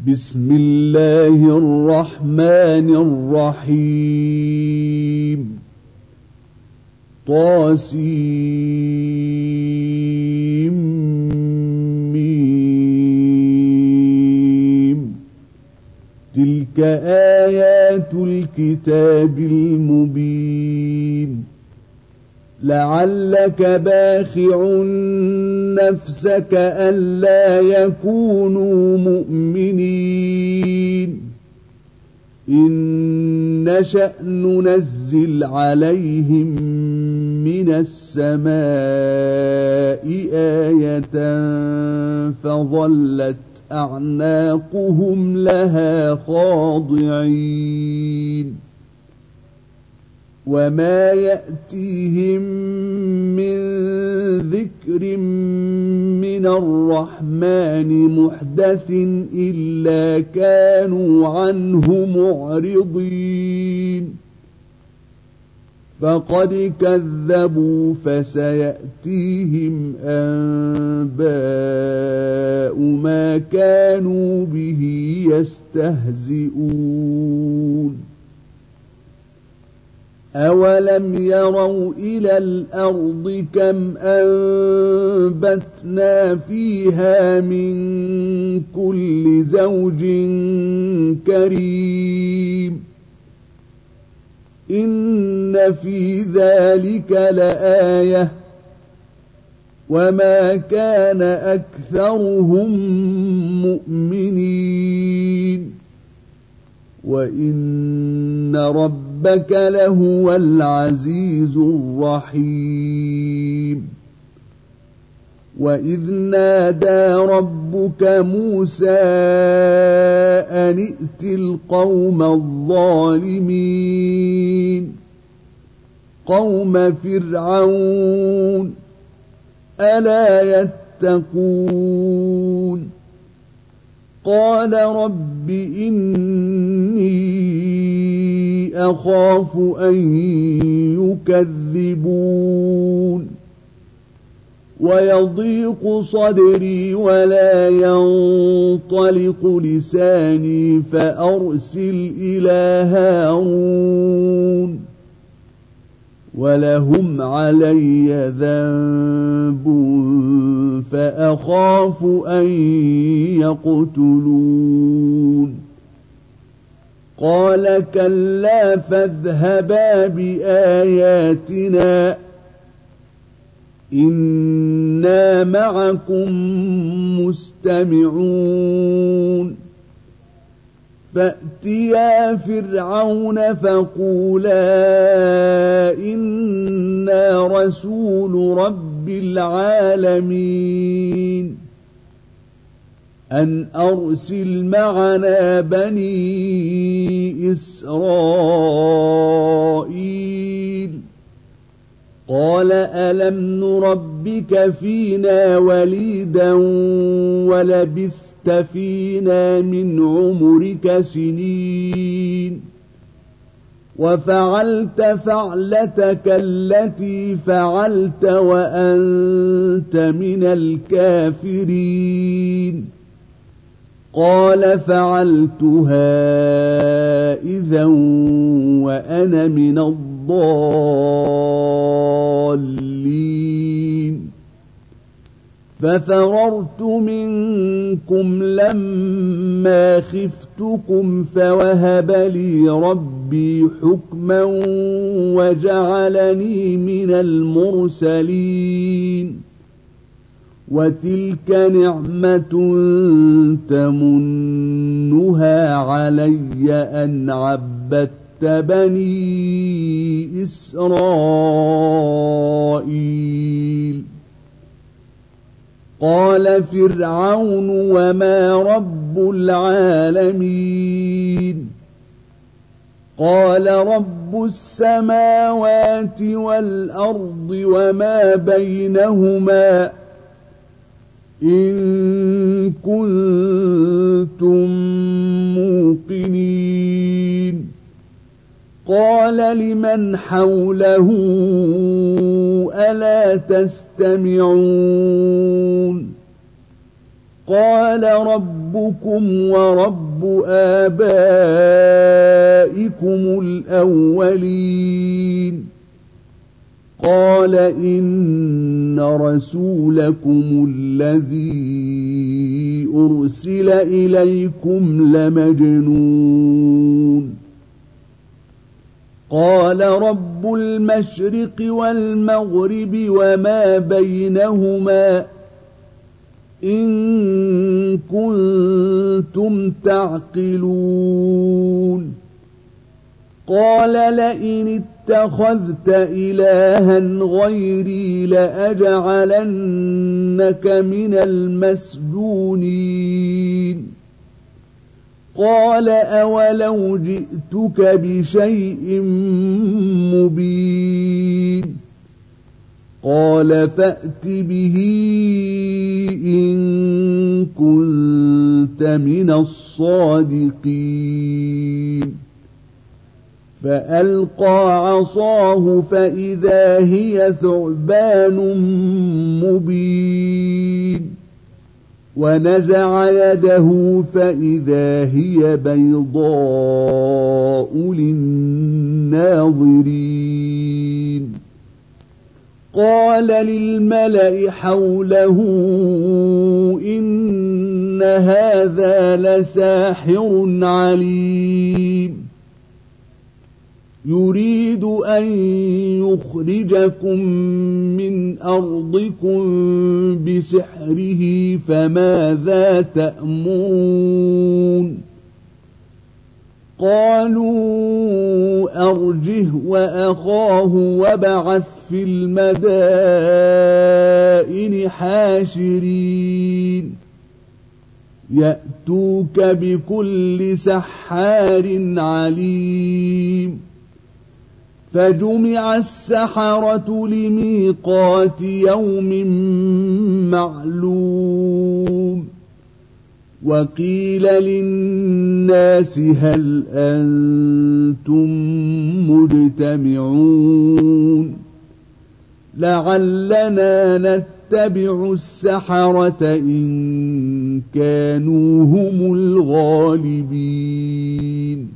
بسم الله الرحمن الرحيم طاسيم تلك آيات الكتاب المبين لعلك باخع نفسك ألا يكونوا مؤمنين إن نشأ ننزل عليهم من السماء آية فظلت أعناقهم لها خاضعين وما يأتيهم من ذكر من الرحمن محدث إلا كانوا عنه معرضين فقد كذبوا فسيأتيهم أنباء ما كانوا به يستهزئون أولم يروا إلى الأرض كم أنبتنا فيها من كل زوج كريم إن في ذلك لآية وما كان أكثرهم مؤمنين وإن ربك لهو العزيز الرحيم وإذ نادى ربك موسى أن ائت القوم الظالمين قوم فرعون ألا يتقون قال رب إني أخاف أن يكذبون ويضيق صدري ولا ينطلق لساني فأرسل إلى هارون ولهم علي ذنب فأخاف أن يقتلون قال كلا فاذهبا بآياتنا إنا معكم مستمعون فأتيا فرعون فقولا إنا رسول رب العالمين أن أرسل معنا بني إسرائيل قال ألم نربك فينا وليدا ولبثت فينا من عمرك سنين وفعلت فعلتك التي فعلت وأنت من الكافرين قال فعلتها إذا وأنا من الضالين ففررت منكم لما خفتكم فوهب لي ربي حكما وجعلني من المرسلين وتلك نعمة تمنها علي أن عبدت بني إسرائيل قال فرعون وما رب العالمين قال رب السماوات والأرض وما بينهما إن كنتم موقنين قال لمن حوله ألا تستمعون قال ربكم ورب آبائكم الأولين قال إن رسولكم الذي أرسل إليكم لمجنون قال رب المشرق والمغرب وما بينهما إن كنتم تعقلون قال لئن اتخذت إلها غيري لأجعلنك من المسجونين قال أولو جئتك بشيء مبين قال فأت به إن كنت من الصادقين فألقى عصاه فإذا هي ثعبان مبين ونزع يده فإذا هي بيضاء للناظرين قال للملأ حوله إن هذا لساحر عليم يريد أن يخرجكم من أرضكم بسحره فماذا تأمرون قالوا أرجه وأخاه وابعث في المدائن حاشرين يأتوك بكل سحار عليم فجمع السحرة لميقات يوم معلوم وقيل للناس هل أنتم مجتمعون لعلنا نتبع السحرة إن كانوا هم الغالبين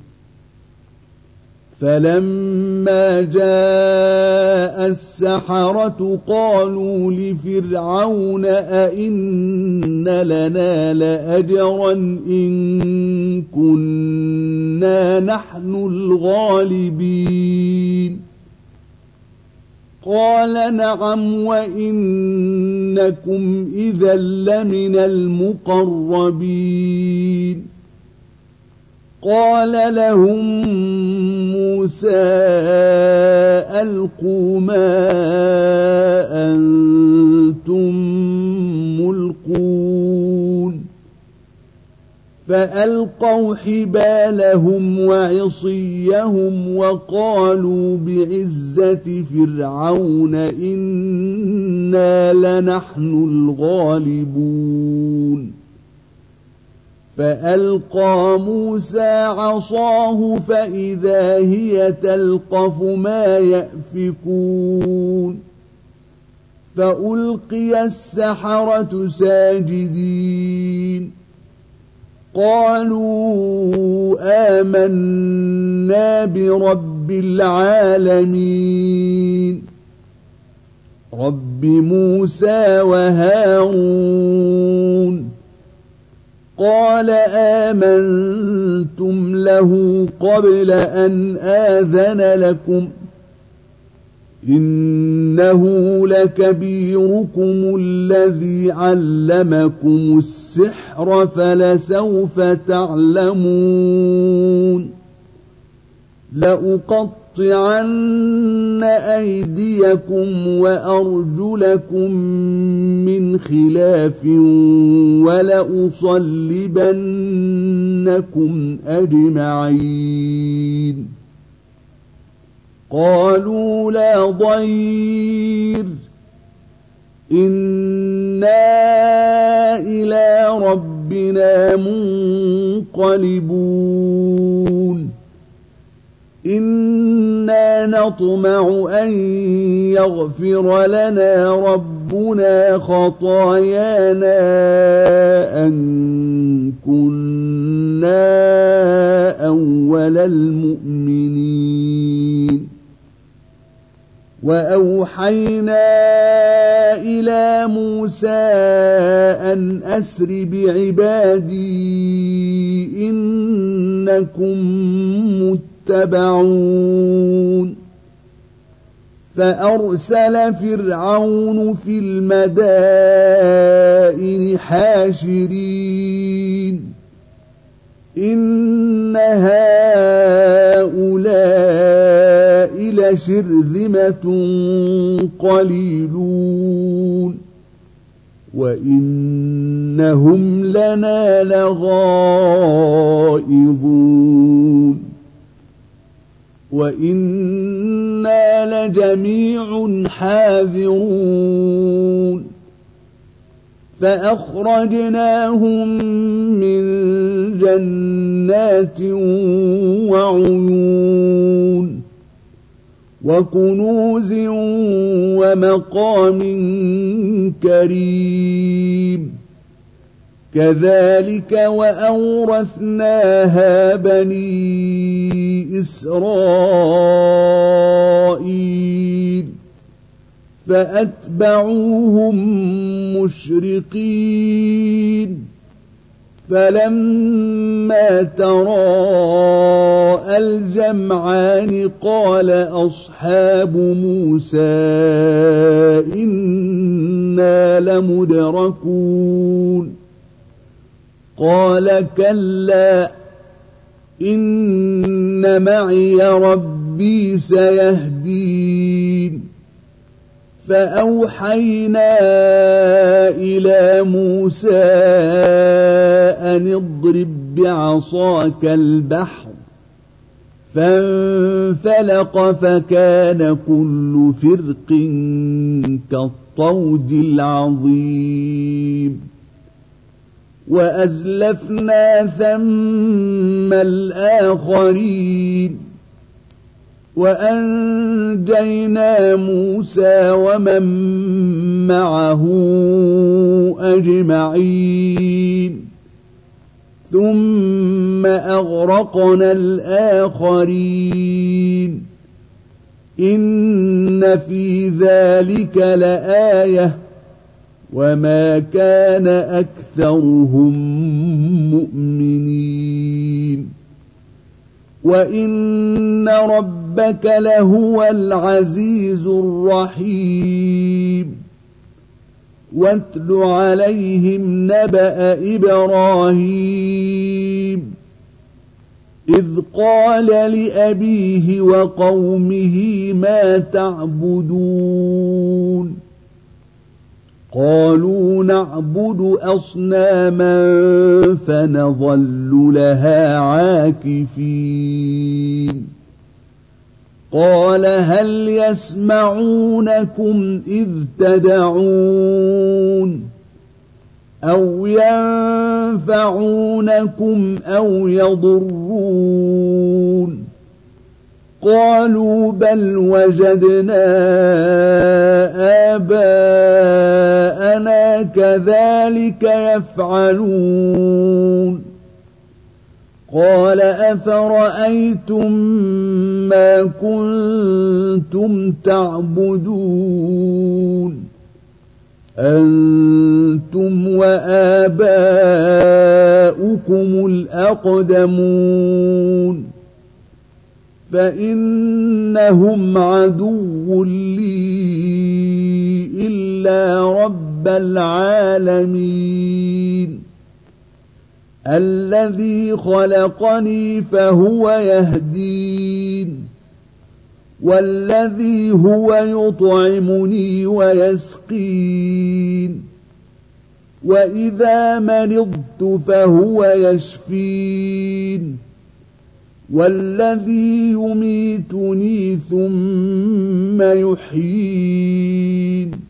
فلما جاء السحرة قالوا لفرعون أئن لنا لأجرا إن كنا نحن الغالبين قال نعم وإنكم إذا لمن المقربين قال لهم موسى ألقوا ما أنتم ملقون فألقوا حبالهم وعصيهم وقالوا بعزة فرعون إنا لنحن الغالبون فألقى موسى عصاه فإذا هي تلقف ما يأفكون فألقي السحرة ساجدين قالوا آمنا برب العالمين رب موسى وهارون قال آمنتم له قبل أن آذن لكم إنه لكبيركم الذي علمكم السحر فلسوف تعلمون لأقطعن أيديكم وأرجلكم من خلاف ولأصلبنكم أجمعين قالوا لا ضير إنا إلى ربنا منقلبون إنا نطمع أن يغفر لنا ربنا ربنا خطايانا أن كنا أول المؤمنين وأوحينا إلى موسى أن أسر بعبادي إنكم متبعون فأرسل فرعون في المدائن حاشرين إن هؤلاء لشرذمة قليلون وإنهم لنا لغائظون وإنا لجميع حاذرون فأخرجناهم من جنات وعيون وكنوز ومقام كريم كذلك وأورثناها بني إسرائيل فأتبعوهم مشرقين فلما تراءى الجمعان قال أصحاب موسى إنا لمدركون قال كلا إن معي ربي سيهدين فأوحينا إلى موسى أن اضرب بعصاك البحر فانفلق فكان كل فرق كالطود العظيم وأزلفنا ثم الآخرين وأنجينا موسى ومن معه أجمعين ثم أغرقنا الآخرين إن في ذلك لآية وما كان أكثرهم مؤمنين وإن ربك لهو العزيز الرحيم واتل عليهم نبأ إبراهيم إذ قال لأبيه وقومه ما تعبدون قالوا نعبد أصناما فنظل لها عاكفين قال هل يسمعونكم إذ تدعون أو ينفعونكم أو يضرون قالوا بل وجدنا آباءنا كذلك يفعلون قال أفرأيتم ما كنتم تعبدون أنتم وآباؤكم الأقدمون فإنهم عدو لي إلا رب العالمين الذي خلقني فهو يهدين والذي هو يطعمني ويسقين وإذا مرضت فهو يشفين والذي يميتني ثم يحيين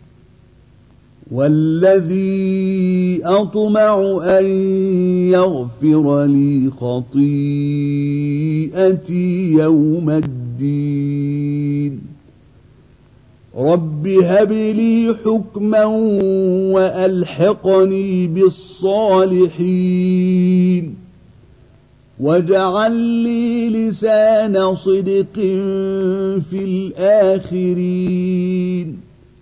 والذي أطمع أن يغفر لي خطيئتي يوم الدين رب هب لي حكما وألحقني بالصالحين واجعل لي لسان صدق في الآخرين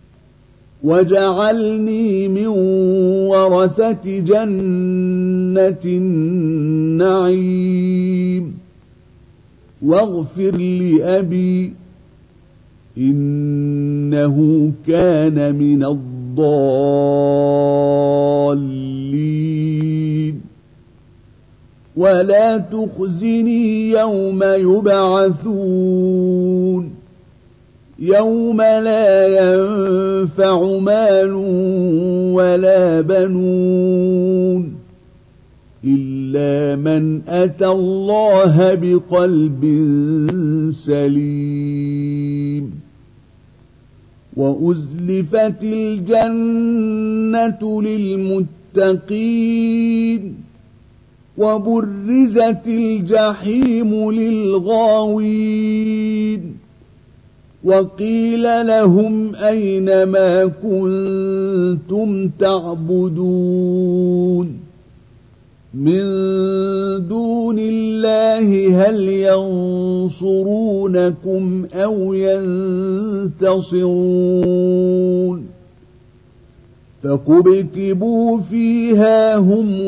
واجعلني من ورثة جنة النعيم واغفر لأبي إنه كان من الضالين ولا تخزني يوم يبعثون يوم لا ينفع مال ولا بنون إلا من أتى الله بقلب سليم وأزلفت الجنة للمتقين وبرزت الجحيم للغاوين وقيل لهم أين ما كنتم تعبدون من دون الله هل ينصرونكم أو ينتصرون فكبكبوا فيها هم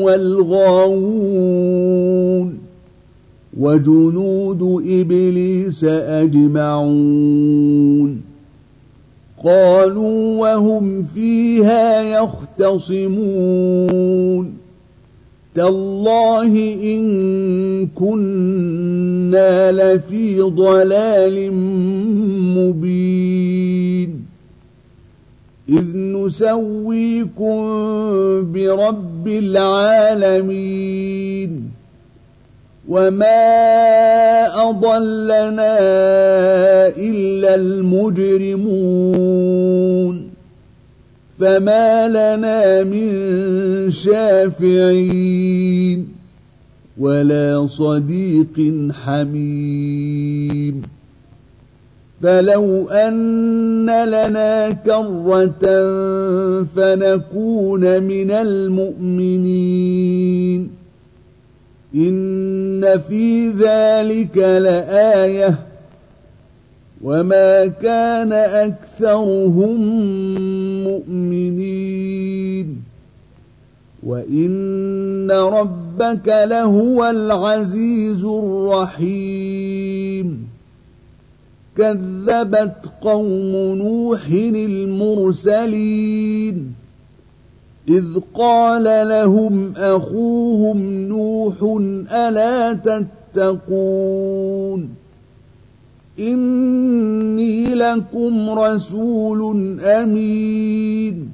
والغاوون وجنود إبليس أجمعون قالوا وهم فيها يختصمون تالله إن كنا لفي ضلال مبين إذ نسويكم برب العالمين وما أضلنا إلا المجرمون فما لنا من شافعين ولا صديق حميم فلو أن لنا كرة فنكون من المؤمنين إن في ذلك لآية وما كان أكثرهم مؤمنين وإن ربك لهو العزيز الرحيم كذبت قوم نوح المرسلين إذ قال لهم أخوهم نوح ألا تتقون إني لكم رسول أمين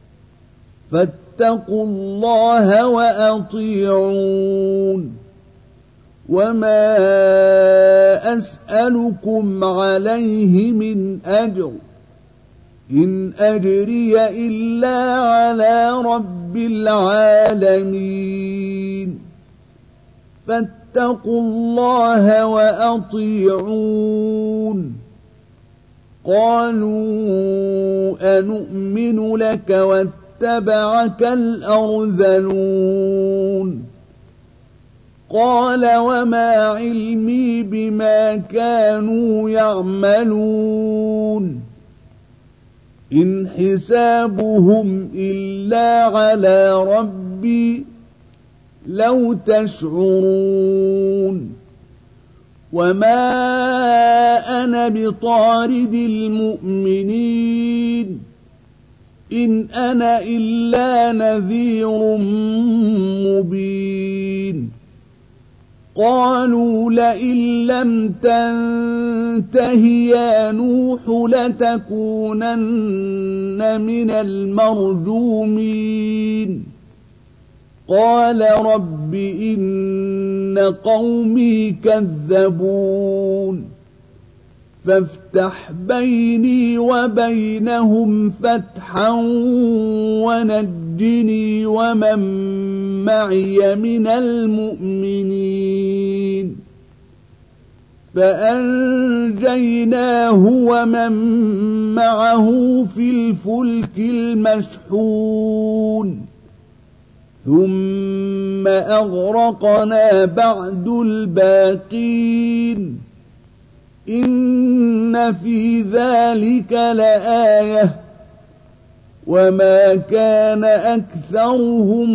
فاتقوا الله وأطيعون وما أسألكم عليه من أجر إن أجري إلا على رب العالمين فاتقوا الله وأطيعون قالوا أنؤمن لك واتبعك الأرذلون قال وما علمي بما كانوا يعملون إن حسابهم إلا على ربي لو تشعرون وما أنا بطارد المؤمنين إن أنا إلا نذير مبين قالوا لئن لم تنته يا نوح لتكونن من المرجومين قال رب إن قومي كذبون فافتح بيني وبينهم فتحا ونجني ومن معي من المؤمنين فأنجيناه ومن معه في الفلك المشحون ثم أغرقنا بعد الباقين إن في ذلك لآية وما كان أكثرهم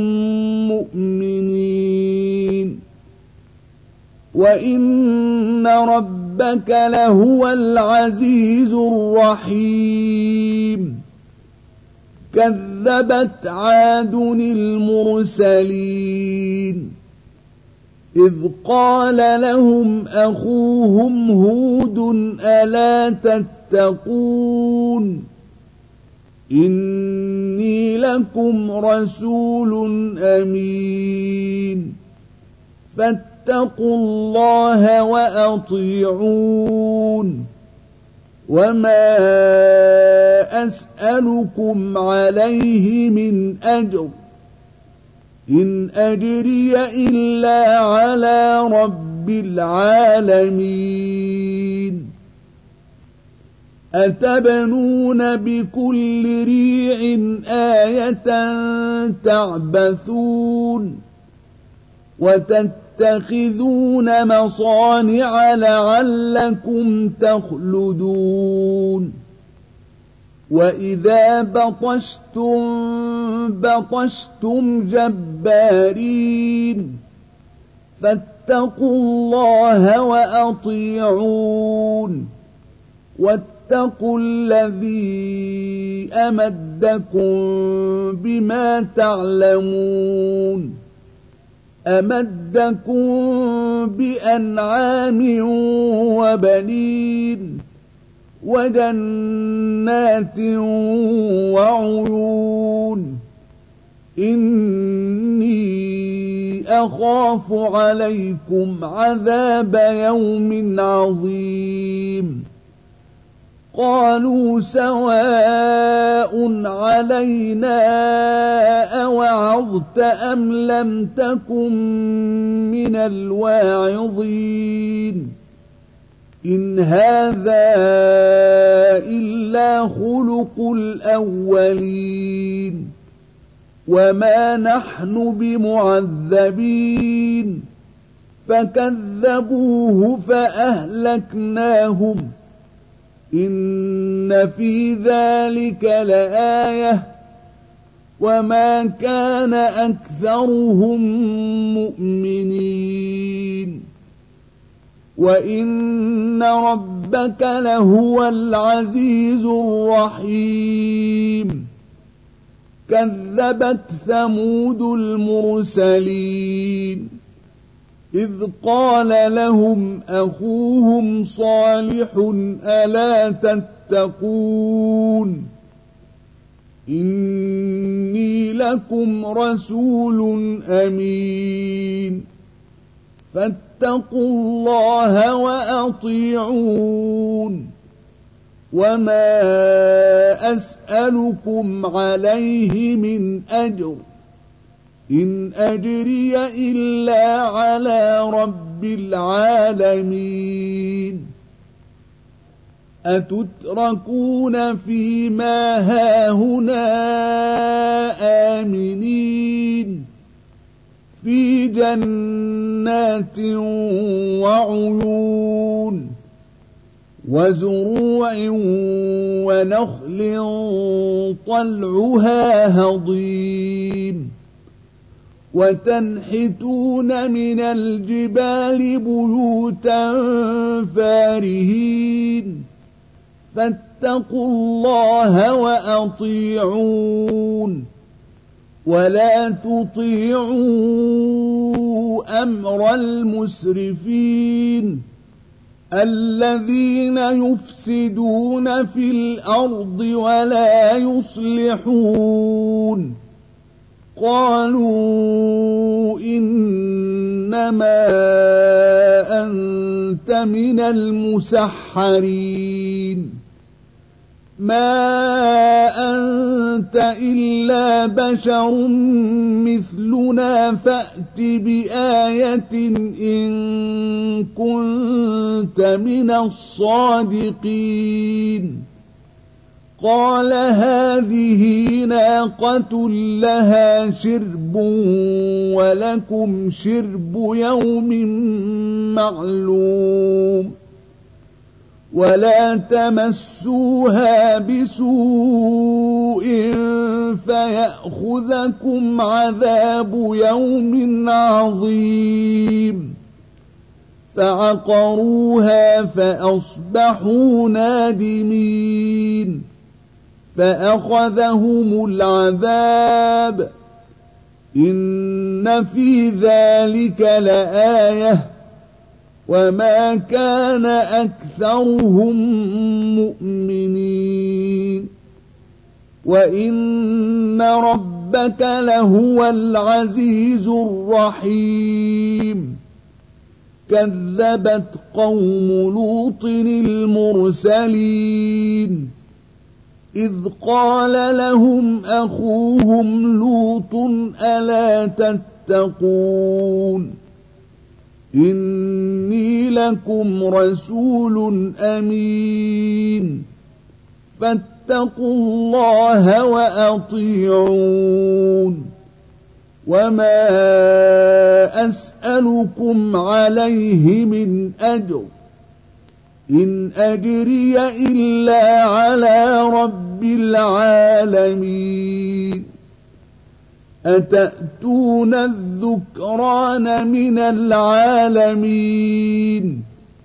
مؤمنين وإن ربك لهو العزيز الرحيم كذبت عاد المرسلين إذ قال لهم أخوهم هود ألا تتقون إني لكم رسول أمين فاتقوا الله وأطيعون وما أسألكم عليه من أجر إن أجري إلا على رب العالمين أتبنون بكل ريع آية تعبثون وتتخذون مصانع لعلكم تخلدون وإذا بطشتم جبارين فاتقوا الله وأطيعون واتقوا الذي أمدكم بما تعلمون أمدكم بأنعام وبنين وجنات وعيون إني أخاف عليكم عذاب يوم عظيم قالوا سواء علينا أوعظت أم لم تكن من الواعظين إن هذا إلا خلق الأولين وما نحن بمعذبين فكذبوه فأهلكناهم إن في ذلك لآية وما كان أكثرهم مؤمنين وإن ربك لهو العزيز الرحيم كذبت ثمود المرسلين إذ قال لهم أخوهم صالح ألا تتقون إني لكم رسول أمين فاتقوا الله وأطيعون وما أسألكم عليه من أجر إن أجري إلا على رب العالمين أتتركون فيما هاهنا آمنين في جنات وعيون وزروع ونخل طلعها هضيم وتنحتون من الجبال بيوتا فارهين فاتقوا الله وأطيعون ولا تطيعوا أمر المسرفين الذين يفسدون في الأرض ولا يصلحون قالوا إنما أنت من المسحرين ما أنت إلا بشر مثلنا فأت بآية إن كنت من الصادقين قال هذه ناقة لها شرب ولكم شرب يوم معلوم ولا تمسوها بسوء فيأخذكم عذاب يوم عظيم فعقروها فأصبحوا نادمين فأخذهم العذاب إن في ذلك لآية وما كان أكثرهم مؤمنين وإن ربك لهو العزيز الرحيم كذبت قوم لوط المرسلين إذ قال لهم أخوهم لوط ألا تتقون إني لكم رسول أمين فاتقوا الله وأطيعون وما أسألكم عليه من أجر إن أجري إلا على رب العالمين أتأتون الذكران من العالمين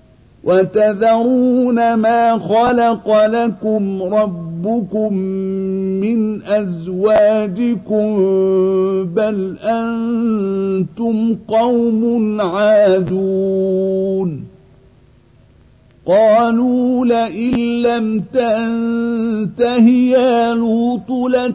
وتذرون ما خلق لكم ربكم من أزواجكم بل أنتم قوم عادون قالوا لئن لم تنته يا لوط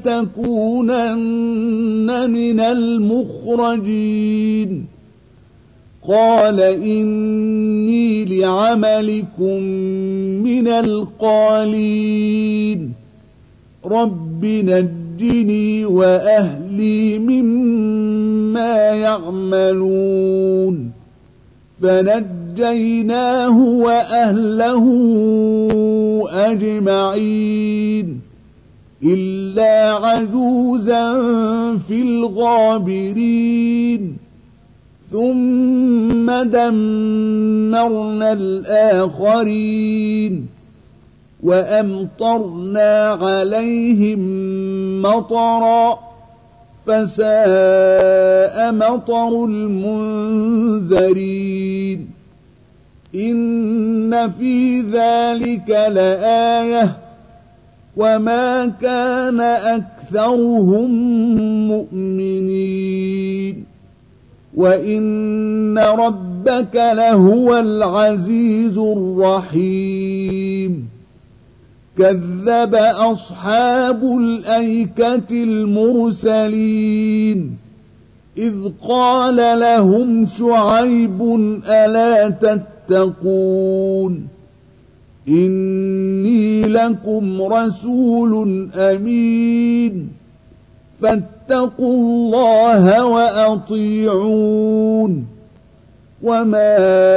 لتكونن من المخرجين قال إني لعملكم من القالين رب نجني وأهلي مما يعملون فنجيناه وأهله أجمعين إلا عجوزا في الغابرين ثم دمرنا الآخرين وأمطرنا عليهم مطرا فساء مطر المنذرين إن في ذلك لآية وما كان أكثرهم مؤمنين وإن ربك لهو العزيز الرحيم كذب أصحاب الأيكة المرسلين إذ قال لهم شعيب ألا تتقون إني لكم رسول أمين فاتقوا الله وأطيعون وما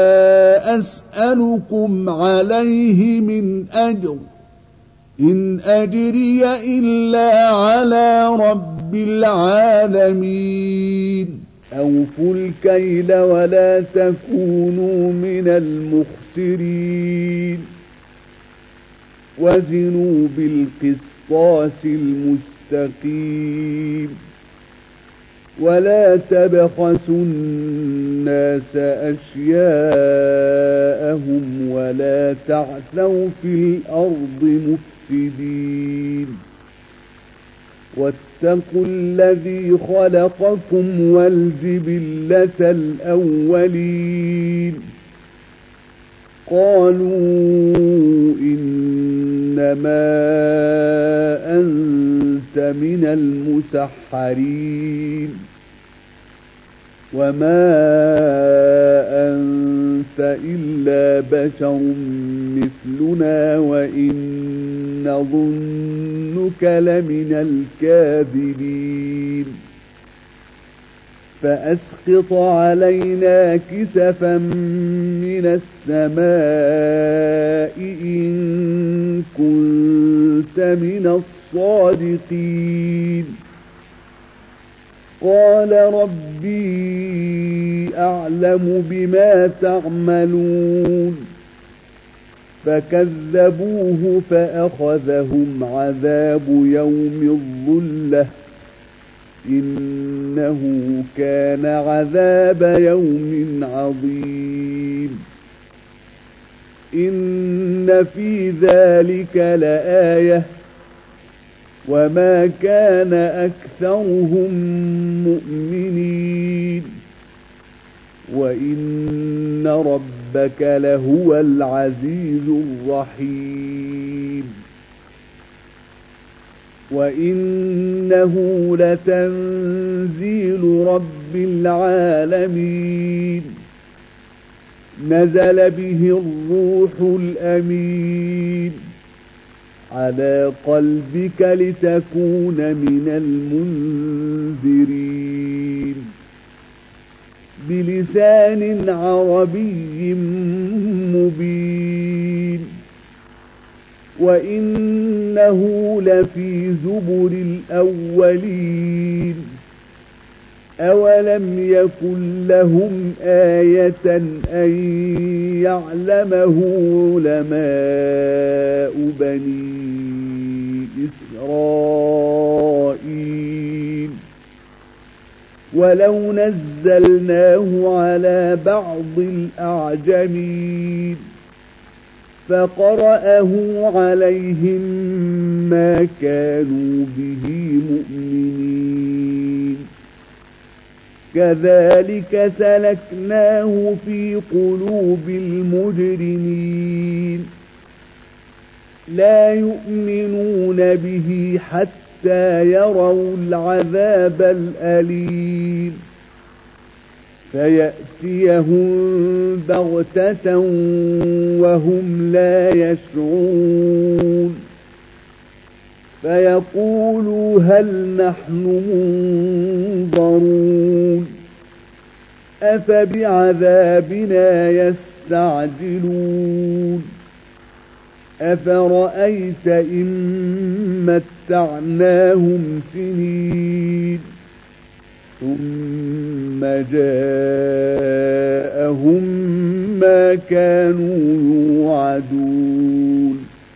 أسألكم عليه من أجر إن أجري إلا على رب العالمين أوفوا الكيل ولا تكونوا من المخسرين وزنوا بالقسطاس المستقيم ولا تبخسوا الناس أشياءهم ولا تعثوا في الأرض مفسدين واتقوا الذي خلقكم والجبلة الأولين قالوا إنما أنت من المسحرين وما أنت إلا بشر مثلنا وإن نظنك لمن الكاذبين فأسقط علينا كسفا من السماء إن كنت من الصادقين قال ربي أعلم بما تعملون فكذبوه فأخذهم عذاب يوم الظلة إنه كان عذاب يوم عظيم إن في ذلك لآية وما كان أكثرهم مؤمنين وإن ربك لهو العزيز الرحيم وإنه لتنزيل رب العالمين نزل به الروح الأمين على قلبك لتكون من المنذرين بلسان عربي مبين وإنه لفي زبر الأولين أولم يكن لهم آية أن يعلمه علماء بني إسرائيل ولو نزلناه على بعض الأعجمين فقرأه عليهم ما كانوا به مؤمنين كذلك سلكناه في قلوب المجرمين لا يؤمنون به حتى يروا العذاب الأليم فيأتيهم بغتة وهم لا يشعرون فيقولوا هل نحن منظرون أفبعذابنا يستعجلون أفرأيت إن متعناهم سنين ثم جاءهم ما كانوا يوعدون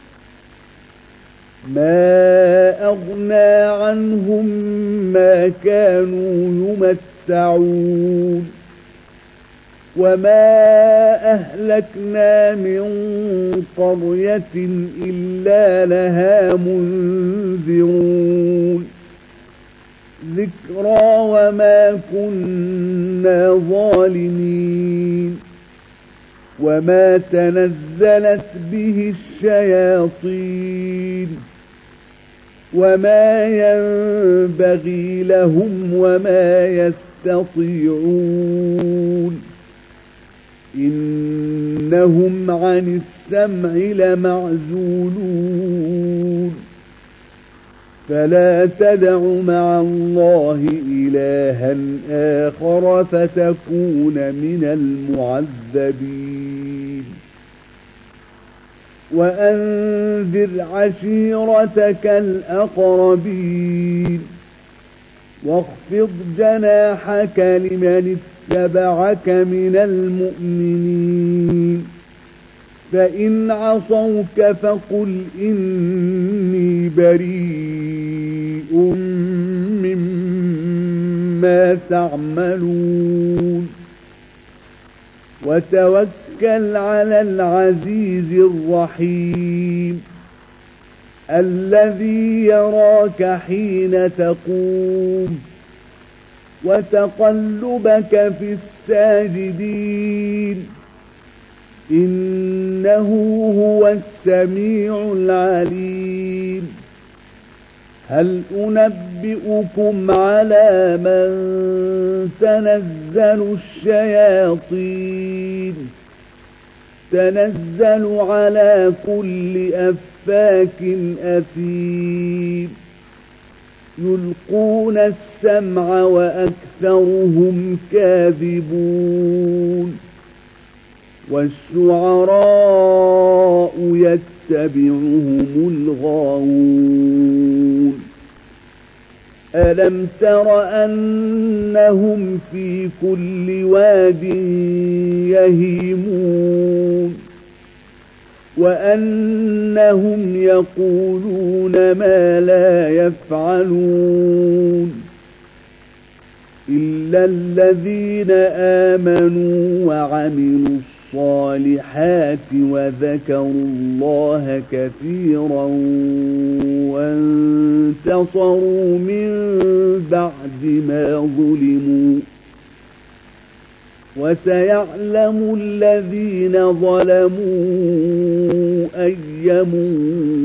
ما أغنى عنهم ما كانوا يمتعون وما أهلكنا من قرية إلا لها منذرون ذكرى وما كنا ظالمين وما تنزلت به الشياطين وما ينبغي لهم وما يستطيعون إنهم عن السمع لمعزولون فلا تدع مع الله إلها آخر فتكون من المعذبين وأنذر عشيرتك الأقربين واخفض جناحك لمن اتبعك من المؤمنين فإن عصوك فقل إني بريء مما تعملون وتوكل على العزيز الرحيم الذي يراك حين تقوم وتقلبك في الساجدين إنه هو السميع العليم هل أنبئكم على من تنزل الشياطين تنزل على كل أفاك أثيم يلقون السمع وأكثرهم كاذبون والشعراء يتبعهم الغاوون ألم تر أنهم في كل واد يهيمون وأنهم يقولون ما لا يفعلون إلا الذين آمنوا وعملوا الصالحات وذكروا الله كثيرا وانتصروا من بعد ما ظلموا وسيعلم الذين ظلموا أي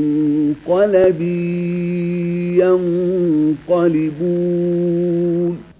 منقلب ينقلبون